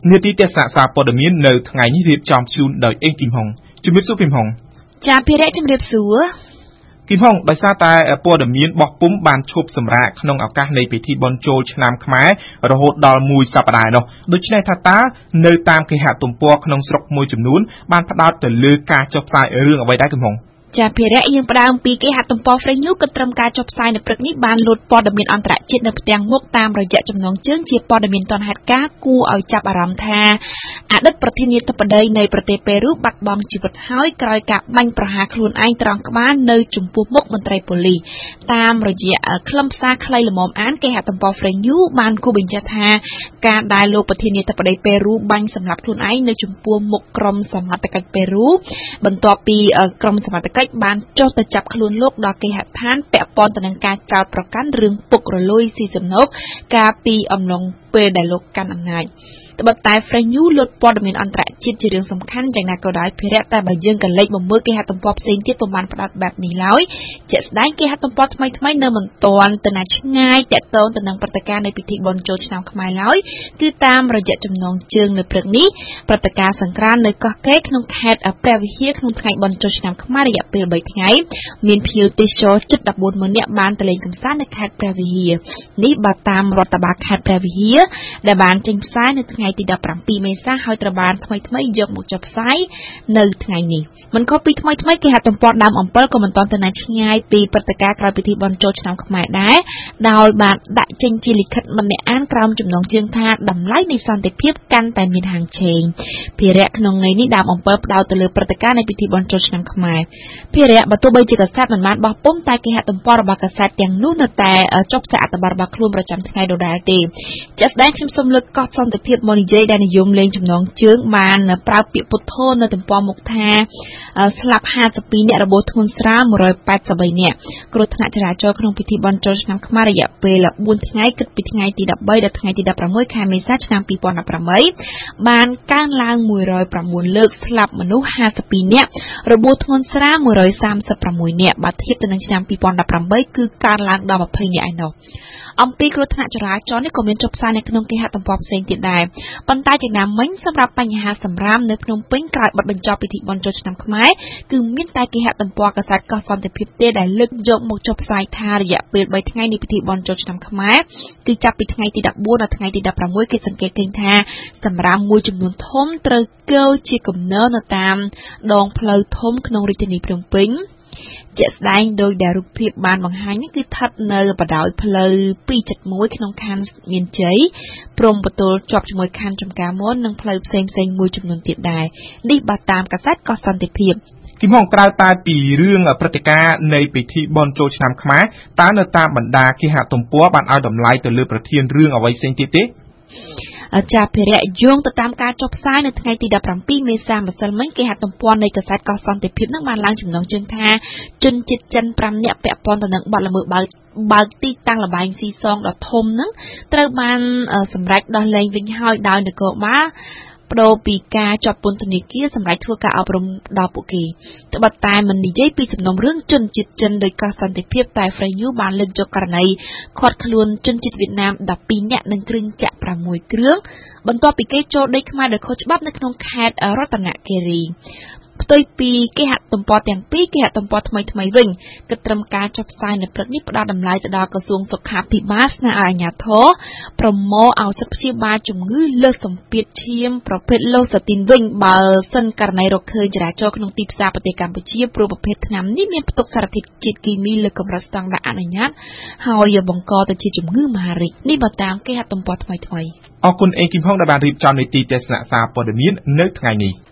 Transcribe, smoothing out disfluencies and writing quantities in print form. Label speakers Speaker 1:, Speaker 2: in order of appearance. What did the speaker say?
Speaker 1: នាទីទេសនាសារព័ត៌មាននៅថ្ងៃនេះរៀបចំជូនដោយអេងគីមហុងជំរាបសួរគីមហុង
Speaker 2: ចាភិរៈជំរាបសួរ
Speaker 1: គីមហុងដោយសារតែព័ត៌មានបោះពុម្ពបានឈប់សម្រាកក្នុងឱកាសនៃពិធីបុណ្យចូលឆ្នាំខ្មែររហូតដល់មួយសប្តាហ៍នោះដូច្នេះថាតើនៅតាមគេហទំព័រក្នុងស្រុកមួយចំនួនបានផ្ដោតទៅលើការចុះផ្សាយរឿងអ្វីដែរគីមហុង
Speaker 2: ចាភិរៈយើងផ្ដើមពីគេហទំព័រ Fresh News ក៏ត្រឹមការចុះផ្សាយនៅព្រឹកនេះបានលោតព័ត៌មានអន្តរជាតិនៅផ្ទាំងមុខតាមរយៈចំណងជើងជាព័ត៌មានទាន់ហេតុការណ៍គួរឲ្យចាប់អារម្មណ៍ថាអតីតប្រធានាធិបតីនៃប្រទេសប៉េរូបាត់បង់ជីវិតហើយក្រោយការបាញ់ប្រហារខ្លួនឯងត្រង់ក្បាលនៅចំពោះមុខមន្ត្រីប៉ូលីសតាមរយៈខ្លឹមសារខ្លីល្មមអានគេហទំព័រ Fresh News បានគូបញ្ជាក់ថាការដែលលោកប្រធានាធិបតីប៉េរូបាញ់សម្លាប់ខ្លួនឯងនៅចំពោះមុខក្រុមសមត្ថកិច្ចប៉េរូបន្ទាប់ពីក្រុមសមត្ថកិច្ចបានចុះទៅចាប់ខ្លួនលោកដល់គេហដ្ឋានពាក់ព័ន្ធទៅនឹងការចោទប្រកាន់រឿងពុករលួយស៊ីសំណូកកាលពីអំឡុងពេលដែលលោកកាន់អំណាចត្បិតតែ Fresh News លុតព័ត៌មានអន្តរជាតិជារឿងសំខាន់យ៉ាងណាក៏ដោយភិរៈតែបើយើងក៏លេចមកមើលគេហទំព័រផ្សេងទៀតពុំបានផ្ដោតបែបនេះឡើយជាក់ស្ដែងគេហទំព័រថ្មីៗនៅមិនទាន់ទៅណាឆ្ងាយតាក់ទងទៅនឹងព្រឹត្តិការណ៍នៃពិធីបុណ្យចូលឆ្នាំខ្មែរឡើយគឺតាមរយៈចំណងជើងនៅព្រឹកនេះព្រឹត្តិការណ៍សង្ក្រាន្តនៅកោះកេរក្នុងខេត្តព្រះវិហារក្នុងថ្ងៃបុណ្យចូលឆ្នាំខ្មែររយៈពេល3ថ្ងៃមានភ្ញៀវទេសចរជិត 14,000 នាក់បានទៅលេងកម្សាន្តនៅខេត្តព្រះវិហារនេះបើតាមរដ្ឋបាលខេត្តព្រះវិហារដែលបានចេញផ្សាយនៅថ្ងៃទី17 មេសាហើយត្រូវបានថ្មីយកមកចុះផ្សាយនៅថ្ងៃនេះមិនខុសពីថ្មីគេហទំព័រដើមអំពិលក៏មិនទាន់ទៅណាឆ្ងាយពីព្រឹត្តិការណ៍ក្រោយពិធីបុណ្យចូលឆ្នាំខ្មែរដែរដោយបានដាក់ចេញជាលិខិតម្នាក់អានក្រោមចំណងជើងថាតម្លៃនៃសន្តិភាពកាន់តែមានហាងឆេងភារៈក្នុងថ្ងៃនេះដើមអំពិលផ្ដោតទៅលើព្រឹត្តិការណ៍នៃពិធីបុណ្យចូលឆ្នាំខ្មែរភារៈបើទោះបីជាកាសែតមិនបានបោះពុម្ពតែគេហទំព័ររបស់កាសែតទាំងនោះនៅតែចុះផ្សាយអត្ថបទរបស់ខ្លួនប្រចាំថ្ងៃដដែលទេជាក់ស្ដែងខ្ញុំសូមលើកកោះសន្តិភាពមកនិយាយដែលនិយមលេងចំណងជើងបានប្រើពាក្យពុទ្ធោនៅទំព័រមុខថាស្លាប់52នាក់របួសធ្ងន់ស្រាល183នាក់គ្រោះថ្នាក់ចរាចរណ៍ក្នុងពិធីបុណ្យចូលឆ្នាំខ្មែររយៈពេល4ថ្ងៃគិតពីថ្ងៃទី13ដល់ថ្ងៃទី16ខែមេសាឆ្នាំ2018បានកើនឡើង109លើកស្លាប់មនុស្ស52នាក់របួសធ្ងន់ស្រាល136នាក់បើធៀបទៅនឹងឆ្នាំ2018គឺកើនឡើងដល់20នាក់ឯណោះអំពីគ្រោះថ្នាក់ចរាចរណ៍នេះក៏មានចុះផ្សាយនៅក្នុងគេហទំព័រផ្សេងទៀតដែរប៉ុន្តែយ៉ាងណាមិញសម្រាប់បញ្ហាសម្រាមនៅភ្នំពេញក្រោយបិទបញ្ចប់ពិធីបុណ្យចូលឆ្នាំខ្មែរគឺមានតែគេហទំព័រកាសែតកោះសន្តិភាពទេដែលលើកយកមកចុះផ្សាយថារយៈពេល3ថ្ងៃនៃពិធីបុណ្យចូលឆ្នាំខ្មែរគឺចាប់ពីថ្ងៃទី14ដល់ថ្ងៃទី16គេសង្កេតឃើញថាសម្រាមមួយចំនួនធំត្រូវកើជាគំនរនៅតាមដងផ្លូវធំក្នុងរាជធានីភ្នំពេញជាក់ស្ដែងដោយដែលរូបភាពបានបង្ហាញនេះគឺស្ថិតនៅបដោយផ្លូវ271ក្នុងខណ្ឌមានជ័យព្រំប្រទល់ជាប់ជាមួយខណ្ឌចំការមននិងផ្លូវផ្សេងមួយចំនួនទៀតដែរនេះបើតាមកាសែតកោះសន្តិភាព
Speaker 1: គីមហុងក្រៅតែពីរឿងព្រឹត្តិការណ៍នៃពិធីបុណ្យចូលឆ្នាំខ្មែរតើនៅតាមបណ្ដាគេហទំព័របានឲ្យតម្លៃទៅលើប្រធានរឿងអ្វីផ្សេងទៀតទេ
Speaker 2: ចាភិរៈយោងទៅតាមការចុះផ្សាយនៅថ្ងៃទី17 មេសាម្សិលមិញគេហទំព័រនៃកាសែតកោះសន្តិភាពនឹងបានឡើងចំណងជើងថាជនជាតិចិន5នាក់ពាក់ព័ន្ធទៅនឹងបទល្មើសបើកទីតាំងលបែងស៊ីសងដ៏ធំនឹងត្រូវបានសម្រេចដោះលែងវិញហើយដោយនគរបាលបដូរពីការជាប់ពន្ធនាគារសម្រាប់ធ្វើការអប់រំដល់ពួកគេត្បិតតែមិននិយាយពីសំណុំរឿងជនជាតិចិនដោយកោះសន្តិភាពតែ Fresh News បានលើកយកករណីឃាត់ខ្លួនជនជាតិវៀតណាម12នាក់និងគ្រឿងចក្រ6គ្រឿងបន្ទាប់ពីគេចូលដីខ្មែរដោយខុសច្បាប់នៅក្នុងខេត្តរតនគិរីផ្ទុយពីគេហទំព័រទាំងពីរគេហទំព័រថ្មីវិញគឺត្រឹមការចុះផ្សាយនៅព្រឹកនេះផ្ដល់តម្លៃទៅដល់ក្រសួងសុខាភិបាលស្នើឲ្យអាជ្ញាធរប្រមូលឲ្យសិទ្ធិព្យាបាលជំងឺលើសសម្ពាធឈាមប្រភេទឡូសាទីនវិញបើសិនករណីរកឃើញចរាចរណ៍ក្នុងទីផ្សារប្រទេសកម្ពុជាព្រោះប្រភេទថ្នាំនេះមានផ្ទុកសារធាតុជាតិគីមីលើកម្រិតស្តង់ដារអនុញ្ញាតហើយបង្កទៅជាជំងឺមហារីកនេះបើតាមគេហទំព័រថ្មី
Speaker 1: អរគុណអេងគីមហុងដែលបានរៀបចំនីតិទេសនាសារព័ត៌មាននៅថ្ងៃនេះ